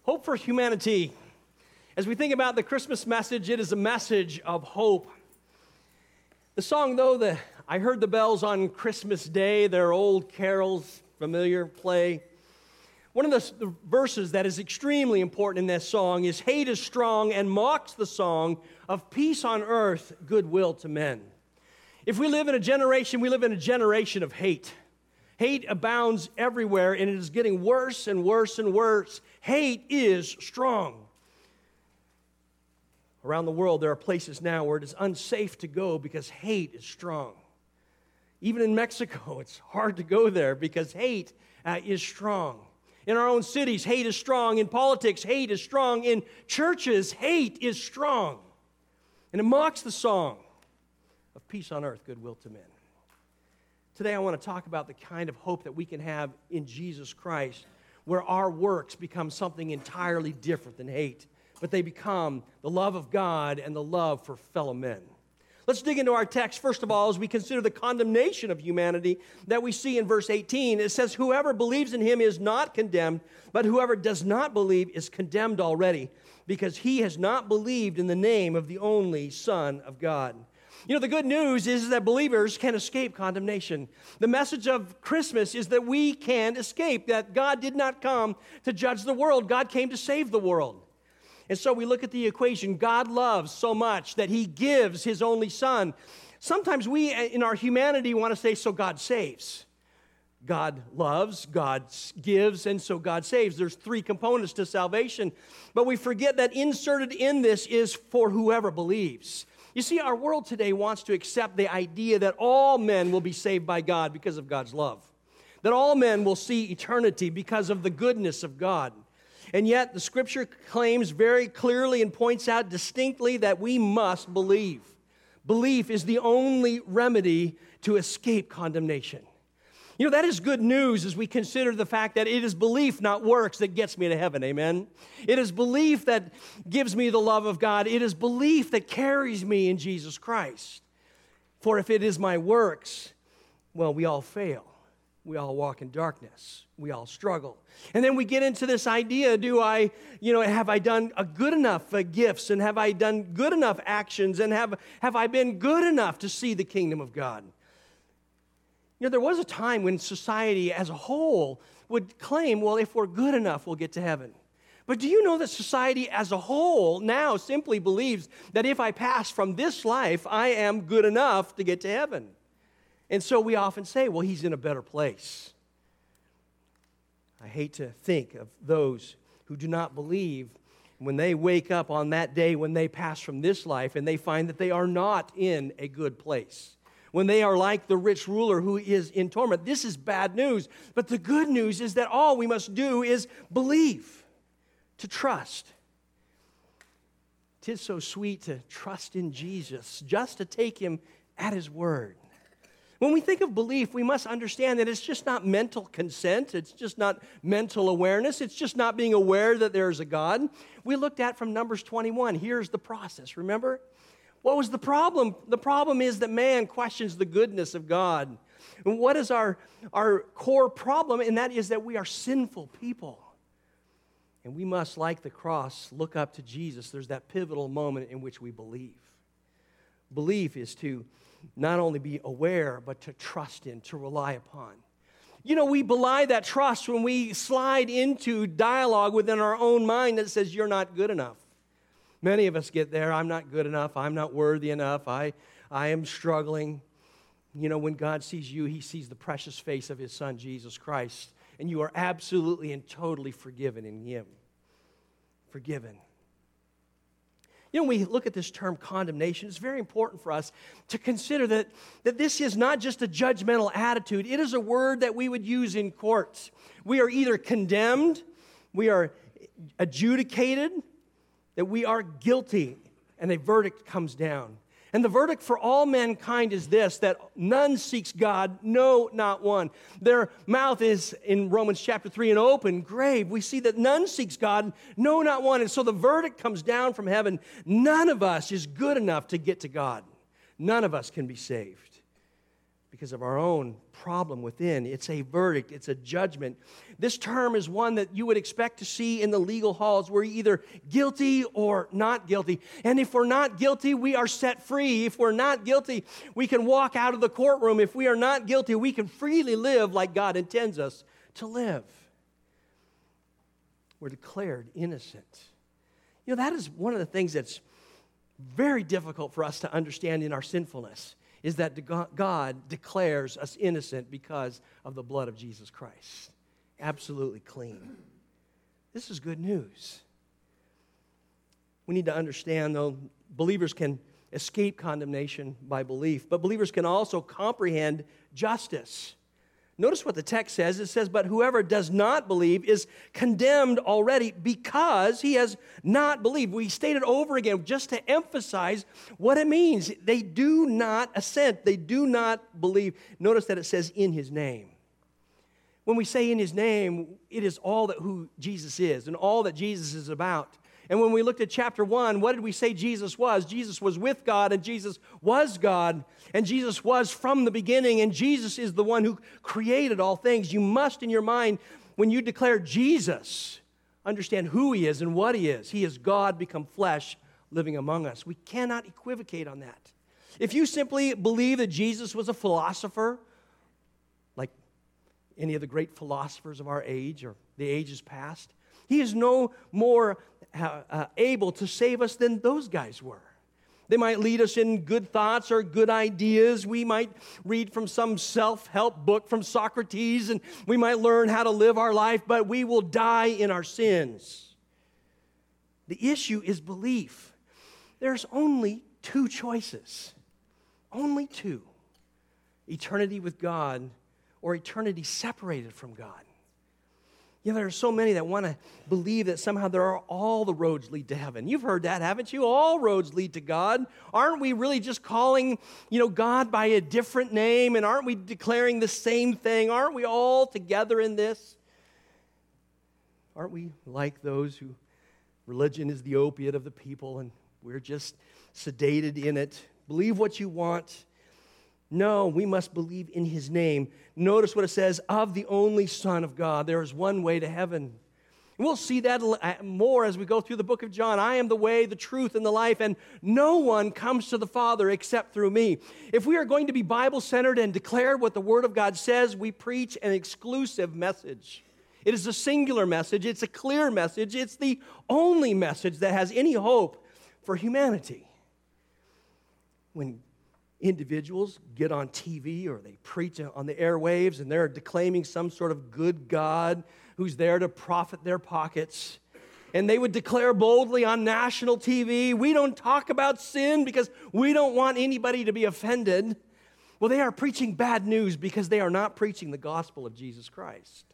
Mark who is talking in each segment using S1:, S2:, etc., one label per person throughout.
S1: Hope for humanity. As we think about the Christmas message, it is a message of hope. The song, though, I heard the bells on Christmas Day, they're old carols, familiar play. One of the verses that is extremely important in that song is, hate is strong and mocks the song of peace on earth, goodwill to men. If we live in a generation, we live in a generation of hate. Hate abounds everywhere, and it is getting worse and worse and worse. Hate is strong. Around the world, there are places now where it is unsafe to go because hate is strong. Even in Mexico, it's hard to go there because hate is strong. In our own cities, hate is strong. In politics, hate is strong. In churches, hate is strong. And it mocks the song of peace on earth, goodwill to men. Today, I want to talk about the kind of hope that we can have in Jesus Christ, where our works become something entirely different than hate, but they become the love of God and the love for fellow men. Let's dig into our text, first of all, as we consider the condemnation of humanity that we see in verse 18. It says, whoever believes in him is not condemned, but whoever does not believe is condemned already, because he has not believed in the name of the only Son of God. You know, the good news is that believers can escape condemnation. The message of Christmas is that we can escape, that God did not come to judge the world. God came to save the world. And so we look at the equation. God loves so much that he gives his only Son. Sometimes we, in our humanity, want to say, so God saves. God loves, God gives, and so God saves. There's three components to salvation. But we forget that inserted in this is for whoever believes. You see, our world today wants to accept the idea that all men will be saved by God because of God's love. That all men will see eternity because of the goodness of God. And yet, the Scripture claims very clearly and points out distinctly that we must believe. Belief is the only remedy to escape condemnation. You know, that is good news as we consider the fact that it is belief, not works, that gets me to heaven, amen? It is belief that gives me the love of God. It is belief that carries me in Jesus Christ. For if it is my works, well, we all fail. We all walk in darkness. We all struggle. And then we get into this idea, have I done a good enough gifts, and have I done good enough actions, and have I been good enough to see the kingdom of God? You know, there was a time when society as a whole would claim, well, if we're good enough, we'll get to heaven. But do you know that society as a whole now simply believes that if I pass from this life, I am good enough to get to heaven? And so we often say, well, he's in a better place. I hate to think of those who do not believe when they wake up on that day when they pass from this life and they find that they are not in a good place. When they are like the rich ruler who is in torment. This is bad news. But the good news is that all we must do is believe, to trust. 'Tis so sweet to trust in Jesus, just to take him at his word. When we think of belief, we must understand that it's just not mental consent. It's just not mental awareness. It's just not being aware that there is a God. We looked at from Numbers 21. Here's the process, remember? What was the problem? The problem is that man questions the goodness of God. And what is our core problem? And that is that we are sinful people. And we must, like the cross, look up to Jesus. There's that pivotal moment in which we believe. Belief is to not only be aware, but to trust in, to rely upon. You know, we belie that trust when we slide into dialogue within our own mind that says, you're not good enough. Many of us get there. I'm not good enough. I'm not worthy enough. I am struggling. You know, when God sees you, he sees the precious face of his Son, Jesus Christ. And you are absolutely and totally forgiven in him. Forgiven. You know, when we look at this term condemnation, it's very important for us to consider that this is not just a judgmental attitude. It is a word that we would use in courts. We are either condemned, we are adjudicated, that we are guilty, and a verdict comes down. And the verdict for all mankind is this, that none seeks God, no, not one. Their mouth is, in Romans chapter 3, an open grave. We see that none seeks God, no, not one. And so the verdict comes down from heaven. None of us is good enough to get to God. None of us can be saved. because of our own problem within. It's a verdict. It's a judgment. This term is one that you would expect to see in the legal halls. We're either guilty or not guilty. And if we're not guilty, we are set free. If we're not guilty, we can walk out of the courtroom. If we are not guilty, we can freely live like God intends us to live. We're declared innocent. You know, that is one of the things that's very difficult for us to understand in our sinfulness, is that God declares us innocent because of the blood of Jesus Christ. Absolutely clean. This is good news. We need to understand, though, believers can escape condemnation by belief, but believers can also comprehend justice. Notice what the text says. It says, but whoever does not believe is condemned already because he has not believed. We state it over again just to emphasize what it means. They do not assent. They do not believe. Notice that it says in his name. When we say in his name, it is all that who Jesus is and all that Jesus is about. And when we looked at chapter 1, what did we say Jesus was? Jesus was with God, and Jesus was God, and Jesus was from the beginning, and Jesus is the one who created all things. You must, in your mind, when you declare Jesus, understand who he is and what he is. He is God become flesh living among us. We cannot equivocate on that. If you simply believe that Jesus was a philosopher, like any of the great philosophers of our age or the ages past, he is no more able to save us than those guys were. They might lead us in good thoughts or good ideas. We might read from some self-help book from Socrates, and we might learn how to live our life, but we will die in our sins. The issue is belief. There's only two choices. Only two. Eternity with God or eternity separated from God. You know, there are so many that want to believe that somehow there are all the roads lead to heaven. You've heard that, haven't you? All roads lead to God. Aren't we really just calling, God by a different name? And aren't we declaring the same thing? Aren't we all together in this? Aren't we like those who religion is the opiate of the people and we're just sedated in it? Believe what you want. No, we must believe in his name. Notice what it says, of the only Son of God. There is one way to heaven. And we'll see that more as we go through the book of John. I am the way, the truth, and the life, and no one comes to the Father except through me. If we are going to be Bible-centered and declare what the Word of God says, we preach an exclusive message. It is a singular message. It's a clear message. It's the only message that has any hope for humanity. When individuals get on TV or they preach on the airwaves and they're declaiming some sort of good God who's there to profit their pockets. And they would declare boldly on national TV, we don't talk about sin because we don't want anybody to be offended. Well, they are preaching bad news because they are not preaching the gospel of Jesus Christ.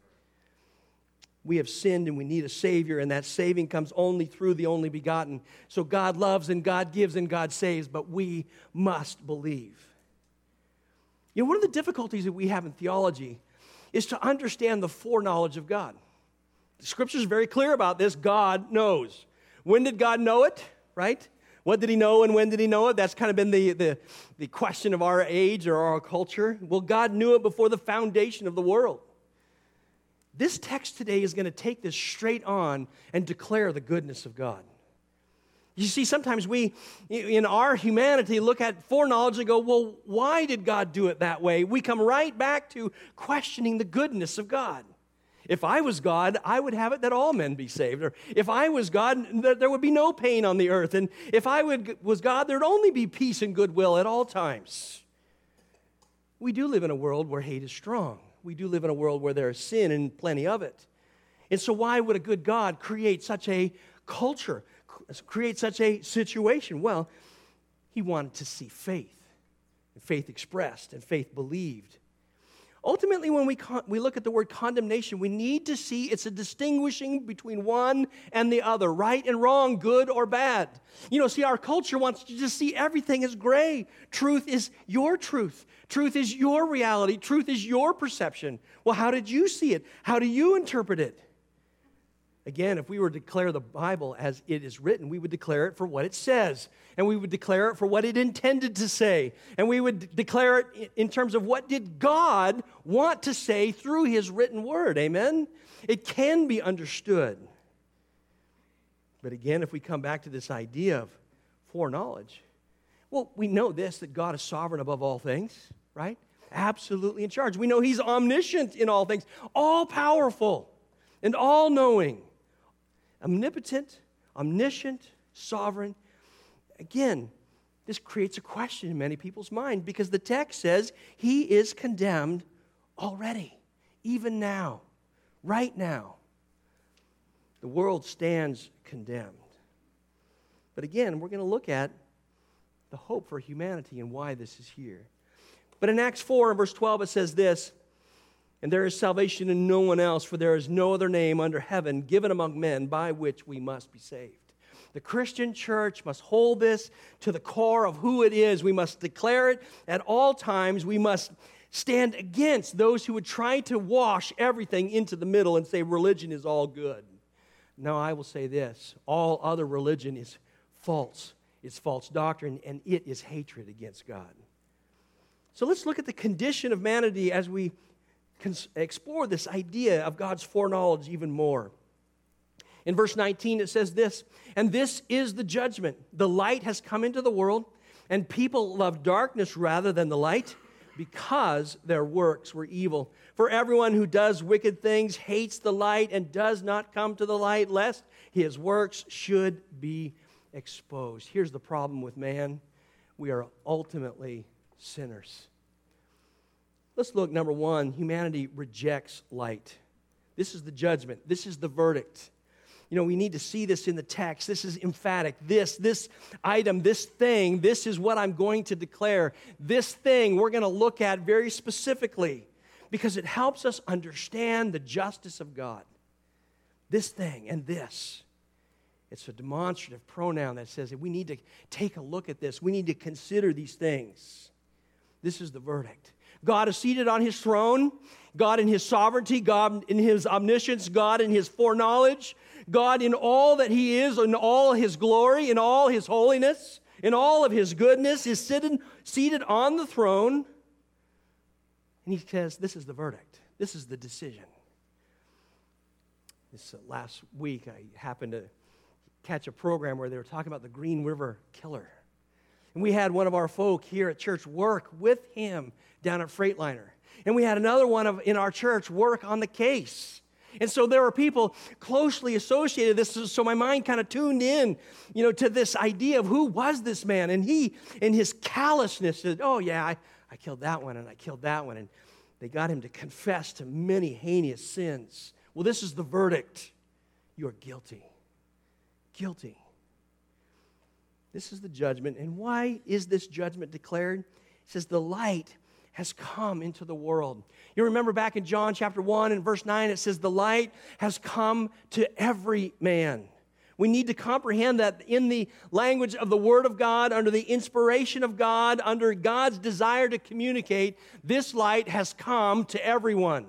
S1: We have sinned and we need a Savior, and that saving comes only through the only begotten. So God loves and God gives and God saves, but we must believe. You know, one of the difficulties that we have in theology is to understand the foreknowledge of God. The Scripture is very clear about this. God knows. When did God know it, right? What did he know and when did he know it? That's kind of been the question of our age or our culture. Well, God knew it before the foundation of the world. This text today is going to take this straight on and declare the goodness of God. You see, sometimes we, in our humanity, look at foreknowledge and go, well, why did God do it that way? We come right back to questioning the goodness of God. If I was God, I would have it that all men be saved. Or if I was God, there would be no pain on the earth. And if I was God, there would only be peace and goodwill at all times. We do live in a world where hate is strong. We do live in a world where there is sin and plenty of it. And so why would a good God create such a culture, create such a situation? Well, he wanted to see faith, and faith expressed, and faith believed. Ultimately, when we look at the word condemnation, we need to see it's a distinguishing between one and the other, right and wrong, good or bad. You know, see, our culture wants to just see everything as gray. Truth is your truth. Truth is your reality. Truth is your perception. Well, how did you see it? How do you interpret it? Again, if we were to declare the Bible as it is written, we would declare it for what it says. And we would declare it for what it intended to say. And we would declare it in terms of what did God want to say through His written word. Amen? It can be understood. But again, if we come back to this idea of foreknowledge, well, we know this, that God is sovereign above all things, right? Absolutely in charge. We know He's omniscient in all things, all-powerful and all-knowing, omnipotent, omniscient, sovereign. Again, this creates a question in many people's mind because the text says He is condemned already, even now, right now. The world stands condemned. But again, we're going to look at the hope for humanity and why this is here. But in Acts 4 and verse 12 it says this, "And there is salvation in no one else, for there is no other name under heaven given among men by which we must be saved." The Christian church must hold this to the core of who it is. We must declare it at all times. We must stand against those who would try to wash everything into the middle and say religion is all good. No, I will say this, all other religion is false. It's false doctrine, and it is hatred against God. So let's look at the condition of humanity as we explore this idea of God's foreknowledge even more. In verse 19 it says this, "And this is the judgment. The light has come into the world, and people love darkness rather than the light, because their works were evil. For everyone who does wicked things hates the light and does not come to the light, lest his works should be exposed." Here's the problem with man. We are ultimately sinners. Let's look, number one, humanity rejects light. This is the judgment. This is the verdict. You know, we need to see this in the text. This is emphatic. This item, this thing, this is what I'm going to declare. This thing we're going to look at very specifically because it helps us understand the justice of God. This thing and this. It's a demonstrative pronoun that says that we need to take a look at this. We need to consider these things. This is the verdict. God is seated on His throne. God in His sovereignty, God in His omniscience, God in His foreknowledge, God in all that He is, in all His glory, in all His holiness, in all of His goodness, is seated on the throne. And He says, this is the verdict. This is the decision. This last week, I happened to catch a program where they were talking about the Green River Killer. And we had one of our folk here at church work with him down at Freightliner. And we had another one in our church work on the case. And so there were people closely associated with this, so my mind kind of tuned in, to this idea of who was this man. And he, in his callousness, said, "Oh yeah, I killed that one and I killed that one." And they got him to confess to many heinous sins. Well, this is the verdict. You're guilty. Guilty. This is the judgment. And why is this judgment declared? It says the light has come into the world. You remember back in John chapter 1 and verse 9, it says the light has come to every man. We need to comprehend that in the language of the Word of God, under the inspiration of God, under God's desire to communicate, this light has come to everyone.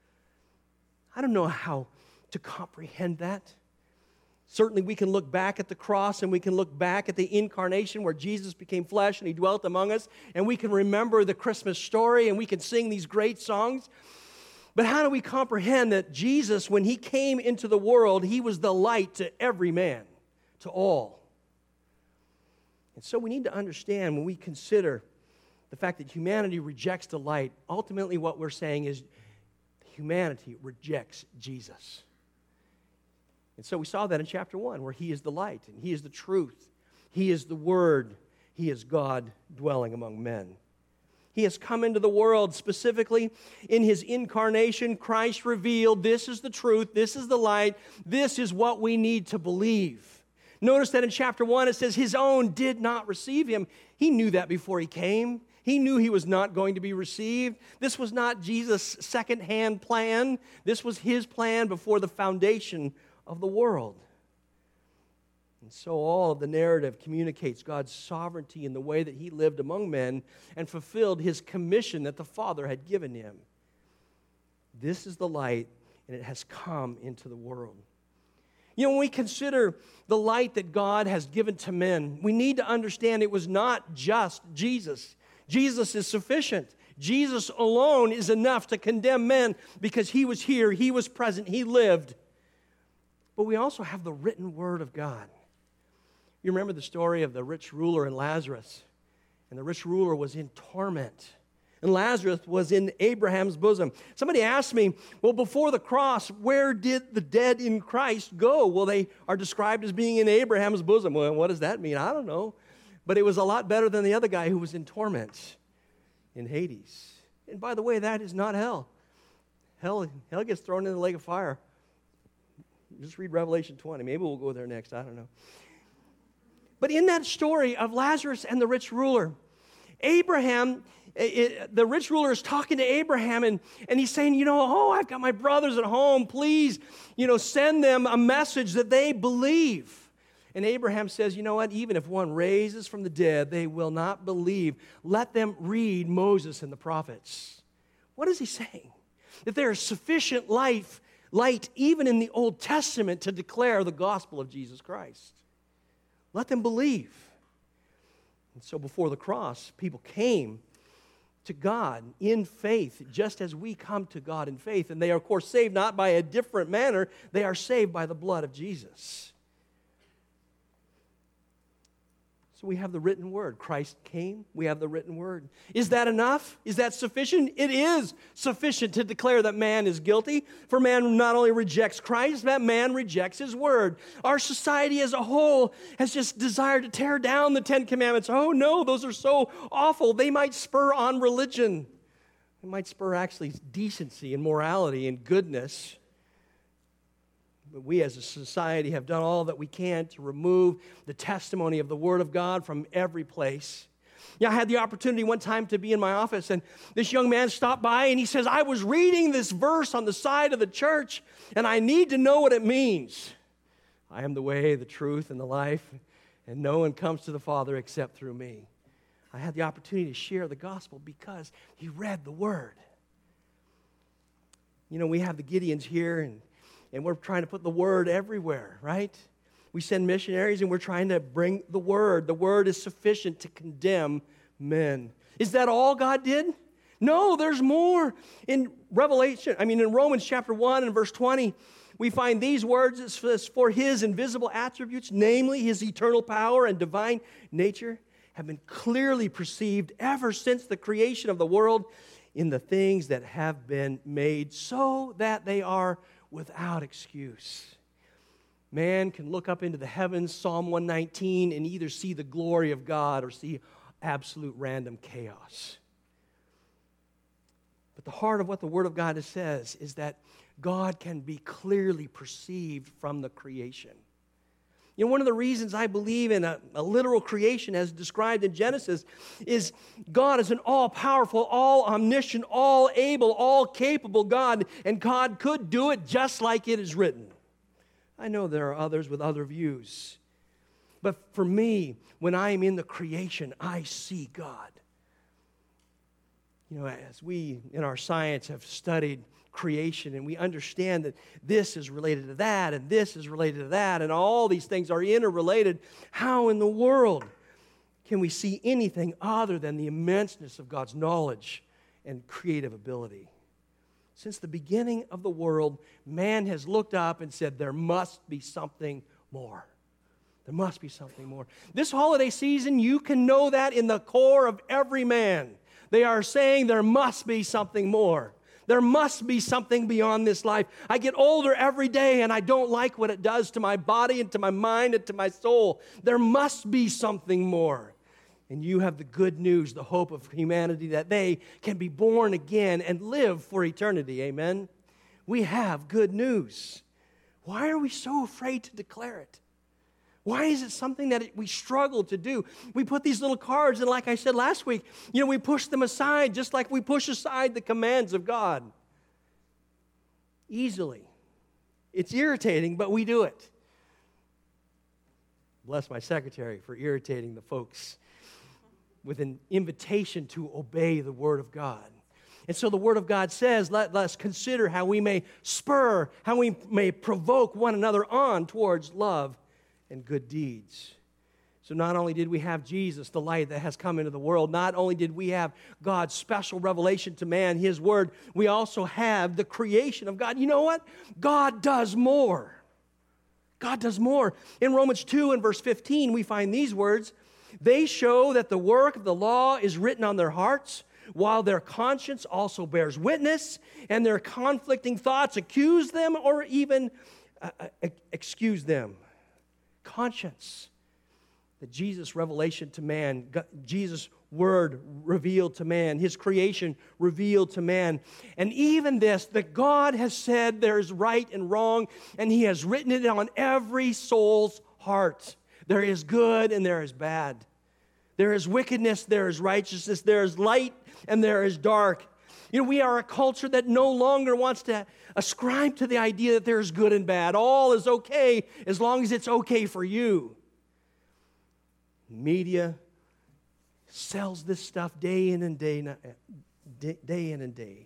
S1: I don't know how to comprehend that. Certainly we can look back at the cross and we can look back at the incarnation where Jesus became flesh and He dwelt among us, and we can remember the Christmas story and we can sing these great songs. But how do we comprehend that Jesus, when He came into the world, He was the light to every man, to all? And so we need to understand when we consider the fact that humanity rejects the light, ultimately what we're saying is humanity rejects Jesus. And so we saw that in chapter 1, where He is the light, and He is the truth. He is the Word. He is God dwelling among men. He has come into the world specifically in His incarnation. Christ revealed, this is the truth, this is the light, this is what we need to believe. Notice that in chapter 1 it says His own did not receive Him. He knew that before He came. He knew He was not going to be received. This was not Jesus' second-hand plan. This was His plan before the foundation of the world. And so all of the narrative communicates God's sovereignty in the way that He lived among men and fulfilled His commission that the Father had given Him. This is the light, and it has come into the world. You know, when we consider the light that God has given to men, we need to understand it was not just Jesus. Jesus is sufficient. Jesus alone is enough to condemn men because he was here, he was present, he lived. But we also have the written word of God. You remember the story of the rich ruler and Lazarus. And the rich ruler was in torment. And Lazarus was in Abraham's bosom. Somebody asked me, well, before the cross, where did the dead in Christ go? Well, they are described as being in Abraham's bosom. Well, what does that mean? I don't know. But it was a lot better than the other guy who was in torment in Hades. And by the way, that is not hell. Hell gets thrown in the lake of fire. Just read Revelation 20. Maybe we'll go there next. I don't know. But in that story of Lazarus and the rich ruler, Abraham, the rich ruler is talking to Abraham, and he's saying, I've got my brothers at home. Please, send them a message that they believe. And Abraham says, you know what? Even if one raises from the dead, they will not believe. Let them read Moses and the prophets. What is he saying? That there is sufficient light even in the Old Testament to declare the gospel of Jesus Christ. Let them believe. And so before the cross, people came to God in faith, just as we come to God in faith. And they are, of course, saved not by a different manner. They are saved by the blood of Jesus. So we have the written word. Christ came. We have the written word. Is that enough? Is that sufficient? It is sufficient to declare that man is guilty. For man not only rejects Christ, but man rejects his word. Our society as a whole has just desired to tear down the Ten Commandments. Oh no, those are so awful. They might spur on religion. They might spur actually decency and morality and goodness. But we as a society have done all that we can to remove the testimony of the Word of God from every place. I had the opportunity one time to be in my office, and this young man stopped by, and he says, I was reading this verse on the side of the church, and I need to know what it means. I am the way, the truth, and the life, and no one comes to the Father except through me. I had the opportunity to share the gospel because he read the Word. We have the Gideons here, and we're trying to put the word everywhere, right? We send missionaries and we're trying to bring the word. The word is sufficient to condemn men. Is that all God did? No, there's more. In Romans chapter 1 and verse 20, we find these words. It's for his invisible attributes, namely his eternal power and divine nature, have been clearly perceived ever since the creation of the world in the things that have been made, so that they are without excuse. Man can look up into the heavens, Psalm 119, and either see the glory of God or see absolute random chaos. But the heart of what the Word of God says is that God can be clearly perceived from the creation. One of the reasons I believe in a literal creation as described in Genesis is God is an all-powerful, all-omniscient, all-able, all-capable God, and God could do it just like it is written. I know there are others with other views, but for me, when I am in the creation, I see God. As we in our science have studied creation, and we understand that this is related to that, and this is related to that, and all these things are interrelated. How in the world can we see anything other than the immenseness of God's knowledge and creative ability? Since the beginning of the world, man has looked up and said, there must be something more. There must be something more. This holiday season, you can know that in the core of every man. They are saying there must be something more. There must be something beyond this life. I get older every day and I don't like what it does to my body and to my mind and to my soul. There must be something more. And you have the good news, the hope of humanity, that they can be born again and live for eternity. Amen? We have good news. Why are we so afraid to declare it? Why is it something that we struggle to do? We put these little cards, and like I said last week, we push them aside just like we push aside the commands of God. Easily. It's irritating, but we do it. Bless my secretary for irritating the folks with an invitation to obey the Word of God. And so the Word of God says, let us consider how we may how we may provoke one another on towards love and good deeds. So not only did we have Jesus, the light that has come into the world, not only did we have God's special revelation to man, His Word, we also have the creation of God. You know what? God does more. God does more. In Romans 2 and verse 15, we find these words, they show that the work of the law is written on their hearts, while their conscience also bears witness, and their conflicting thoughts accuse them or even excuse them. Conscience. That Jesus' revelation to man, Jesus' word revealed to man, His creation revealed to man. And even this, that God has said there is right and wrong, and He has written it on every soul's heart. There is good and there is bad. There is wickedness, there is righteousness, there is light and there is dark. You know, we are a culture that no longer wants to ascribe to the idea that there is good and bad. All is okay as long as it's okay for you. Media sells this stuff day in and day in and day.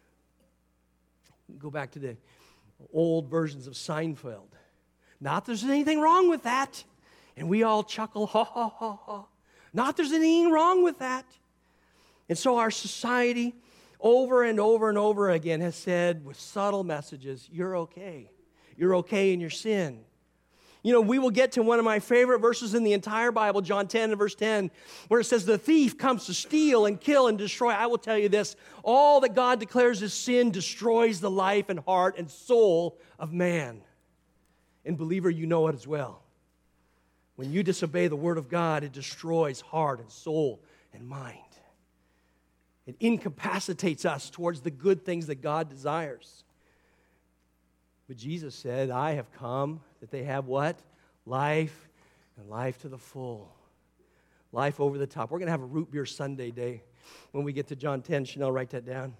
S1: Go back to the old versions of Seinfeld. Not that there's anything wrong with that. And we all chuckle, ha, ha, ha, ha. Not that there's anything wrong with that. And so our society over and over and over again has said with subtle messages, you're okay. You're okay in your sin. You know, we will get to one of my favorite verses in the entire Bible, John 10 and verse 10, where it says, the thief comes to steal and kill and destroy. I will tell you this, all that God declares as sin destroys the life and heart and soul of man. And believer, you know it as well. When you disobey the Word of God, it destroys heart and soul and mind. It incapacitates us towards the good things that God desires. But Jesus said, I have come that they have what? Life, and life to the full. Life over the top. We're going to have a root beer Sunday day when we get to John 10. Chanel, write that down.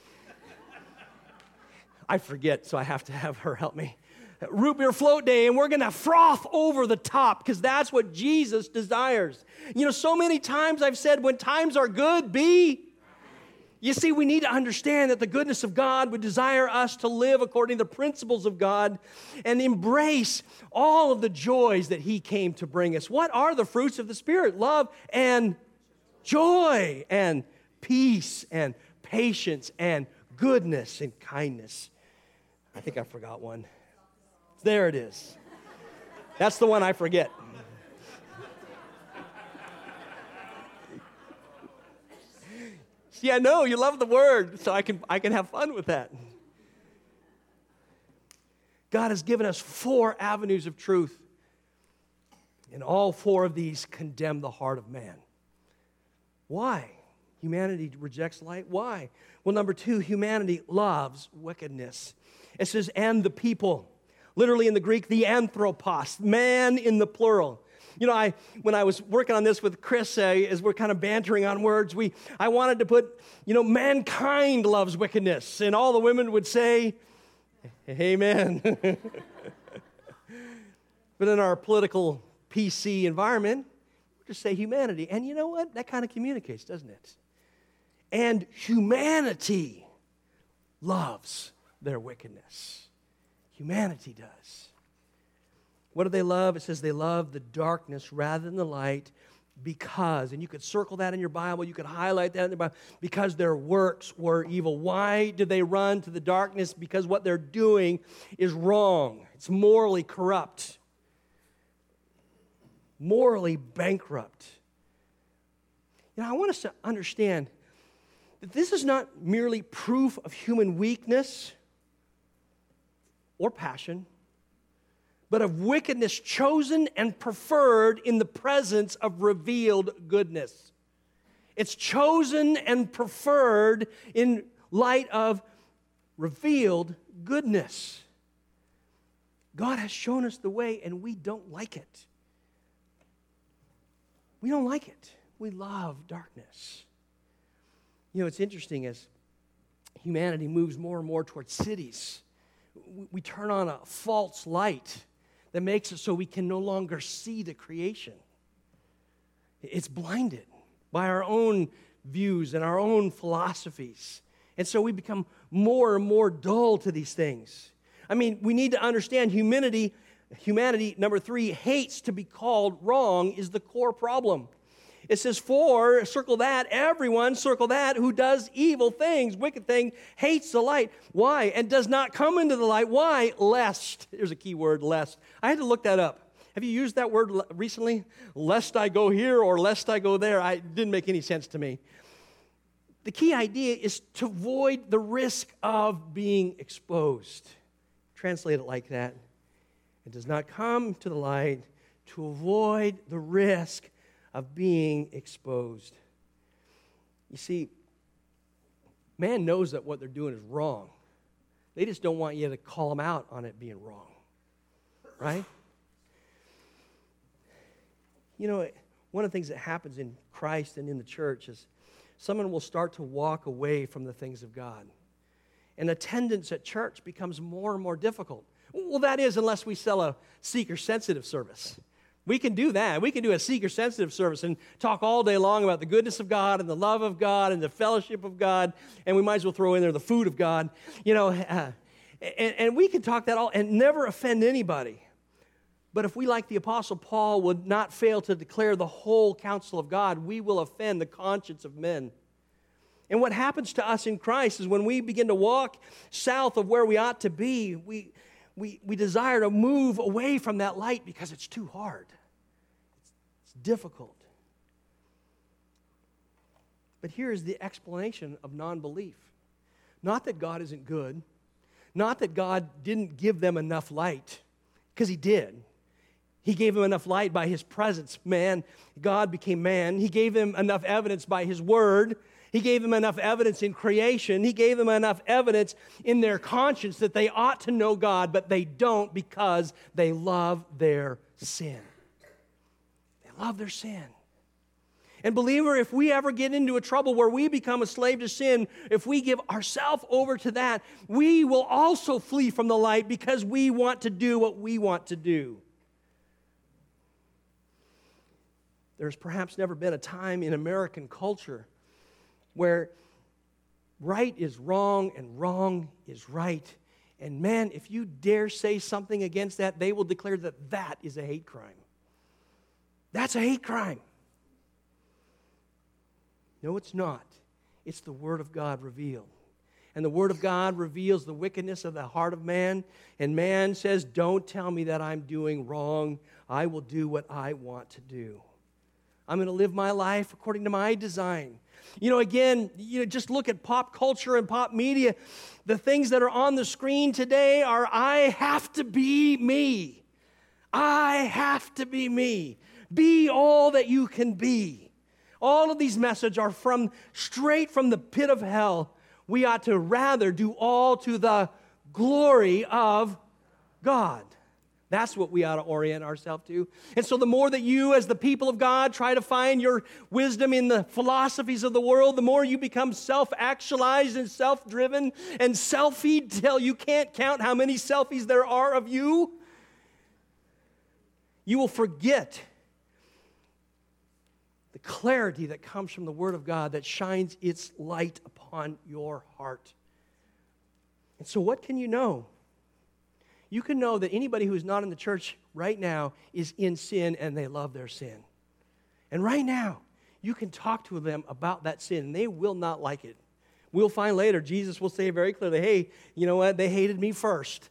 S1: I forget, so I have to have her help me. Root beer float day, and we're going to froth over the top because that's what Jesus desires. You know, so many times I've said, when times are good, be. You see, we need to understand that the goodness of God would desire us to live according to the principles of God and embrace all of the joys that He came to bring us. What are the fruits of the Spirit? Love and joy and peace and patience and goodness and kindness. I think I forgot one. There it is. That's the one I forget. See, I know you love the Word, so I can have fun with that. God has given us 4 avenues of truth, and all 4 of these condemn the heart of man. Why? Humanity rejects light. Why? Well, number 2, humanity loves wickedness. It says, and the people. Literally in the Greek, the anthropos, man in the plural. You know, when I was working on this with Chris, as we're kind of bantering on words, I wanted to put, mankind loves wickedness. And all the women would say, amen. But in our political PC environment, we just say humanity. And you know what? That kind of communicates, doesn't it? And humanity loves their wickedness. Humanity does. What do they love? It says they love the darkness rather than the light because, and you could circle that in your Bible, you could highlight that in the Bible, because their works were evil. Why did they run to the darkness? Because what they're doing is wrong. It's morally corrupt, morally bankrupt. I want us to understand that this is not merely proof of human weakness or passion, but of wickedness chosen and preferred in the presence of revealed goodness. It's chosen and preferred in light of revealed goodness. God has shown us the way, and we don't like it. We don't like it. We love darkness. It's interesting as humanity moves more and more towards cities. We turn on a false light that makes it so we can no longer see the creation. It's blinded by our own views and our own philosophies. And so we become more and more dull to these things. I mean, we need to understand humanity, number 3, hates to be called wrong is the core problem. It says, for, circle that, everyone, circle that, who does evil things, wicked thing, hates the light. Why? And does not come into the light. Why? Lest. There's a key word, lest. I had to look that up. Have you used that word recently? Lest I go here or lest I go there. It didn't make any sense to me. The key idea is to avoid the risk of being exposed. Translate it like that. It does not come to the light to avoid the risk of being exposed. You see, man knows that what they're doing is wrong. They just don't want you to call them out on it being wrong. Right? You know, one of the things that happens in Christ and in the church is someone will start to walk away from the things of God. And attendance at church becomes more and more difficult. Well, that is unless we sell a seeker-sensitive service. We can do that. We can do a seeker-sensitive service and talk all day long about the goodness of God and the love of God and the fellowship of God, and we might as well throw in there the food of God. You know, and we can talk that all and never offend anybody. But if we, like the Apostle Paul, would not fail to declare the whole counsel of God, we will offend the conscience of men. And what happens to us in Christ is when we begin to walk south of where we ought to be, we desire to move away from that light because it's too hard. It's difficult. But here is the explanation of non-belief. Not that God isn't good. Not that God didn't give them enough light, because He did. He gave them enough light by His presence. Man, God became man. He gave them enough evidence by His Word. He gave them enough evidence in creation. He gave them enough evidence in their conscience that they ought to know God, but they don't because they love their sin. They love their sin. And believer, if we ever get into a trouble where we become a slave to sin, if we give ourselves over to that, we will also flee from the light because we want to do what we want to do. There's perhaps never been a time in American culture where right is wrong and wrong is right. And man, if you dare say something against that, they will declare that that is a hate crime. That's a hate crime. No, it's not. It's the Word of God revealed. And the Word of God reveals the wickedness of the heart of man. And man says, don't tell me that I'm doing wrong. I will do what I want to do. I'm going to live my life according to my design. You know, again, just look at pop culture and pop media. The things that are on the screen today are, I have to be me. I have to be me. Be all that you can be. All of these messages are straight from the pit of hell. We ought to rather do all to the glory of God. That's what we ought to orient ourselves to. And so the more that you, as the people of God, try to find your wisdom in the philosophies of the world, the more you become self-actualized and self-driven and selfied till you can't count how many selfies there are of you. You will forget the clarity that comes from the Word of God that shines its light upon your heart. And so what can you know? You can know that anybody who is not in the church right now is in sin and they love their sin. And right now, you can talk to them about that sin and they will not like it. We'll find later, Jesus will say very clearly, hey, you know what? They hated me first.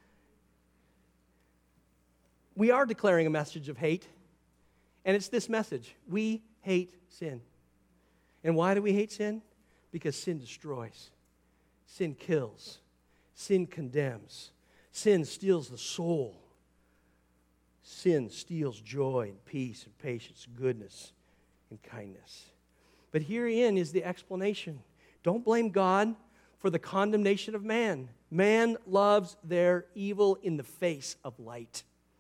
S1: We are declaring a message of hate, and it's this message. We hate sin. And why do we hate sin? Because sin destroys. Sin kills. Sin condemns. Sin steals the soul. Sin steals joy and peace and patience, goodness and kindness. But herein is the explanation. Don't blame God for the condemnation of man. Man loves their evil in the face of light.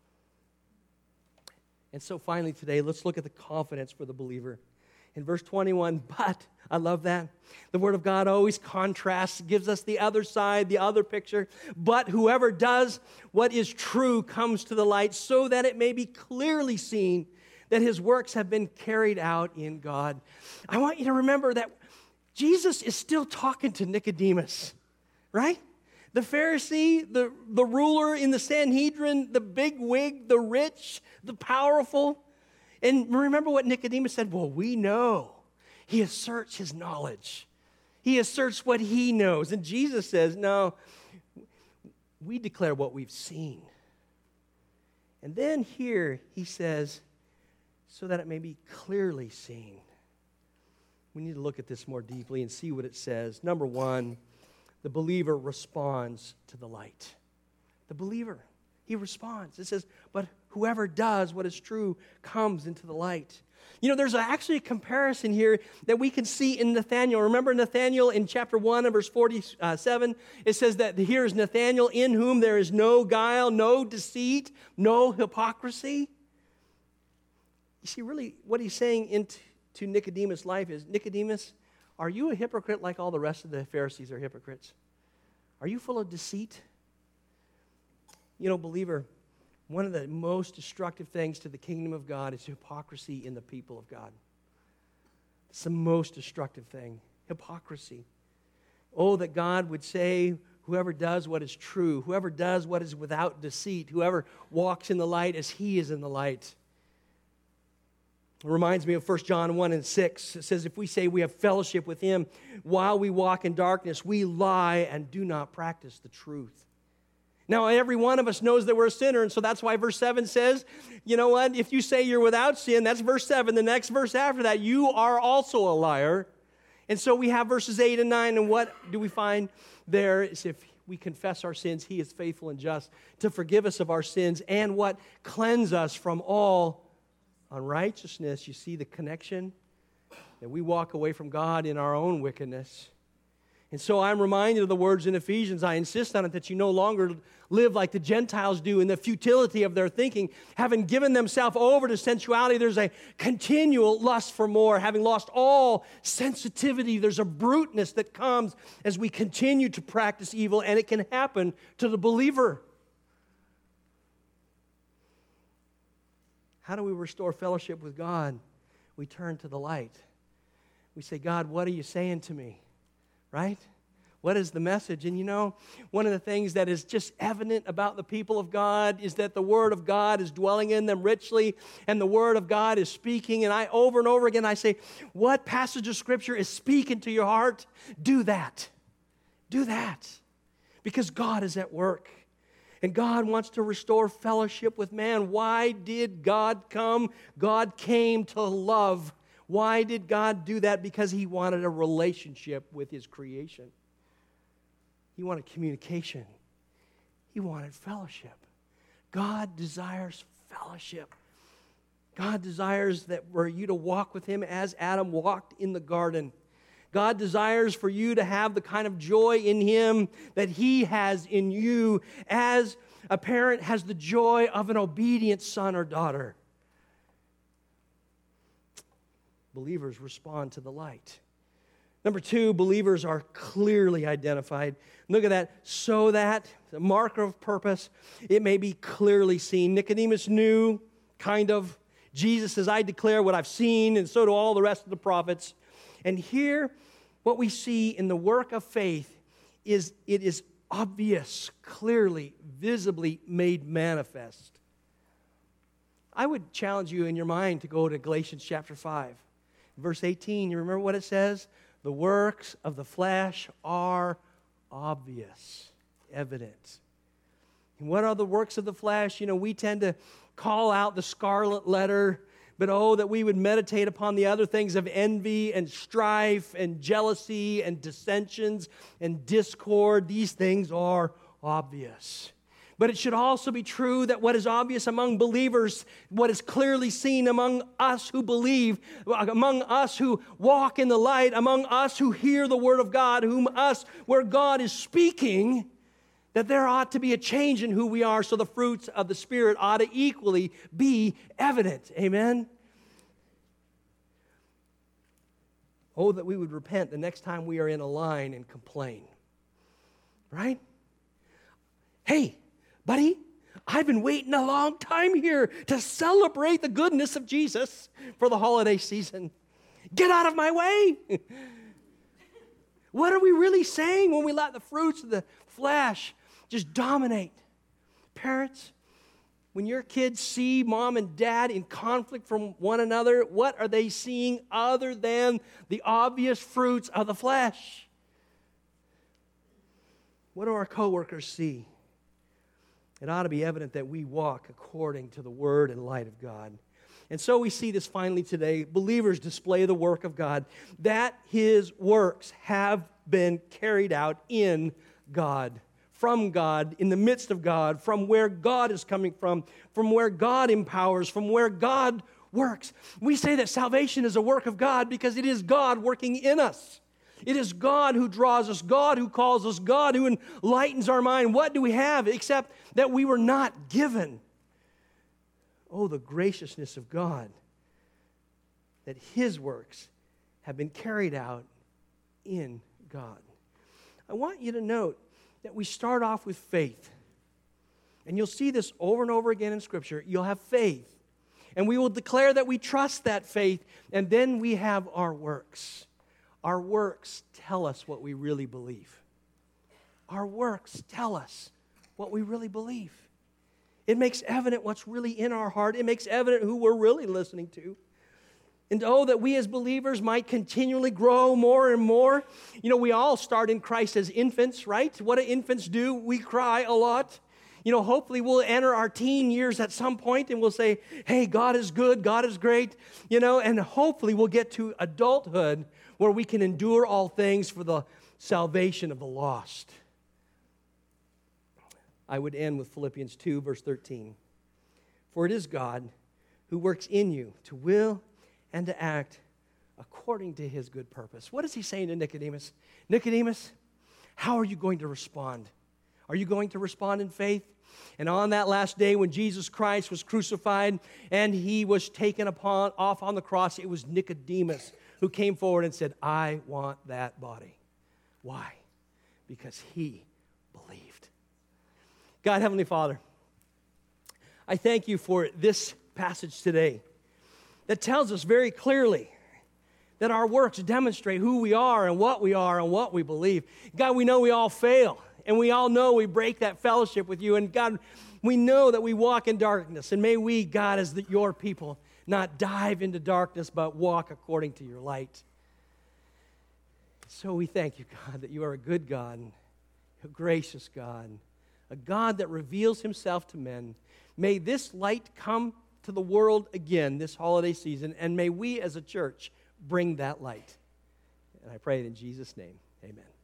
S1: And so finally today, let's look at the confidence for the believer. In verse 21, but, I love that. The Word of God always contrasts, gives us the other side, the other picture. But whoever does what is true comes to the light so that it may be clearly seen that his works have been carried out in God. I want you to remember that Jesus is still talking to Nicodemus, right? The Pharisee, the ruler in the Sanhedrin, the big wig, the rich, the powerful. And remember what Nicodemus said? Well, we know. He asserts his knowledge. He asserts what he knows. And Jesus says, no, we declare what we've seen. And then here he says, so that it may be clearly seen. We need to look at this more deeply and see what it says. Number one, the believer responds to the light. The believer, he responds. It says, but whoever does what is true comes into the light. You know, there's actually a comparison here that we can see in Nathanael. Remember Nathanael in chapter 1 and verse 47? It says that here is Nathanael in whom there is no guile, no deceit, no hypocrisy. You see, really what he's saying into Nicodemus' life is, Nicodemus, are you a hypocrite like all the rest of the Pharisees are hypocrites? Are you full of deceit? You know, believer, one of the most destructive things to the kingdom of God is hypocrisy in the people of God. It's the most destructive thing, hypocrisy. Oh, that God would say, whoever does what is true, whoever does what is without deceit, whoever walks in the light as he is in the light. It reminds me of 1 John 1 and 6. It says, if we say we have fellowship with him while we walk in darkness, we lie and do not practice the truth. Now, every one of us knows that we're a sinner, and so that's why verse 7 says, you know what? If you say you're without sin, that's verse 7. The next verse after that, you are also a liar. And so we have verses 8 and 9, and what do we find there is if we confess our sins, he is faithful and just to forgive us of our sins and what? Cleanse us from all unrighteousness. You see the connection? That we walk away from God in our own wickedness. And so I'm reminded of the words in Ephesians. I insist on it that you no longer live like the Gentiles do in the futility of their thinking. Having given themselves over to sensuality, there's a continual lust for more. Having lost all sensitivity, there's a bruteness that comes as we continue to practice evil, and it can happen to the believer. How do we restore fellowship with God? We turn to the light. We say, God, what are you saying to me? Right? What is the message? And you know, one of the things that is just evident about the people of God is that the Word of God is dwelling in them richly, and the Word of God is speaking. And I, over and over again, I say, what passage of Scripture is speaking to your heart? Do that. Do that. Because God is at work. And God wants to restore fellowship with man. Why did God come? God came to love. Why did God do that? Because he wanted a relationship with his creation. He wanted communication. He wanted fellowship. God desires fellowship. God desires that for you to walk with him as Adam walked in the garden. God desires for you to have the kind of joy in him that he has in you, as a parent has the joy of an obedient son or daughter. Believers respond to the light. Number two, believers are clearly identified. Look at that. So that, the marker of purpose, it may be clearly seen. Nicodemus knew, kind of. Jesus says, I declare what I've seen, and so do all the rest of the prophets. And here, what we see in the work of faith is it is obvious, clearly, visibly made manifest. I would challenge you in your mind to go to Galatians chapter 5. Verse 18, you remember what it says? The works of the flesh are obvious, evident. And what are the works of the flesh? You know, we tend to call out the scarlet letter, but oh, that we would meditate upon the other things of envy and strife and jealousy and dissensions and discord. These things are obvious. But it should also be true that what is obvious among believers, what is clearly seen among us who believe, among us who walk in the light, among us who hear the word of God, where God is speaking, that there ought to be a change in who we are, so the fruits of the Spirit ought to equally be evident. Amen? Oh, that we would repent the next time we are in a line and complain. Right? Hey, buddy, I've been waiting a long time here to celebrate the goodness of Jesus for the holiday season. Get out of my way. What are we really saying when we let the fruits of the flesh just dominate? Parents, when your kids see mom and dad in conflict from one another, what are they seeing other than the obvious fruits of the flesh? What do our coworkers see? It ought to be evident that we walk according to the Word and light of God. And so we see this finally today. Believers display the work of God, that His works have been carried out in God, from God, in the midst of God, from where God is coming from where God empowers, from where God works. We say that salvation is a work of God because it is God working in us. It is God who draws us, God who calls us, God who enlightens our mind. What do we have except that we were not given? Oh, the graciousness of God, that His works have been carried out in God. I want you to note that we start off with faith. And you'll see this over and over again in Scripture. You'll have faith. And we will declare that we trust that faith. And then we have our works. Our works tell us what we really believe. Our works tell us what we really believe. It makes evident what's really in our heart. It makes evident who we're really listening to. And oh, that we as believers might continually grow more and more. You know, we all start in Christ as infants, right? What do infants do? We cry a lot. You know, hopefully we'll enter our teen years at some point and we'll say, hey, God is good, God is great. You know, and hopefully we'll get to adulthood where we can endure all things for the salvation of the lost. I would end with Philippians 2, verse 13. For it is God who works in you to will and to act according to His good purpose. What is He saying to Nicodemus? Nicodemus, how are you going to respond? Are you going to respond in faith? And on that last day when Jesus Christ was crucified and He was taken off on the cross, it was Nicodemus who came forward and said, I want that body. Why? Because he believed. God, Heavenly Father, I thank You for this passage today that tells us very clearly that our works demonstrate who we are and what we believe. God, we know we all fail, and we all know we break that fellowship with You. And God, we know that we walk in darkness, and may we, God, as Your people, not dive into darkness, but walk according to Your light. So we thank You, God, that You are a good God, a gracious God, a God that reveals Himself to men. May this light come to the world again this holiday season, and may we as a church bring that light. And I pray it in Jesus' name. Amen.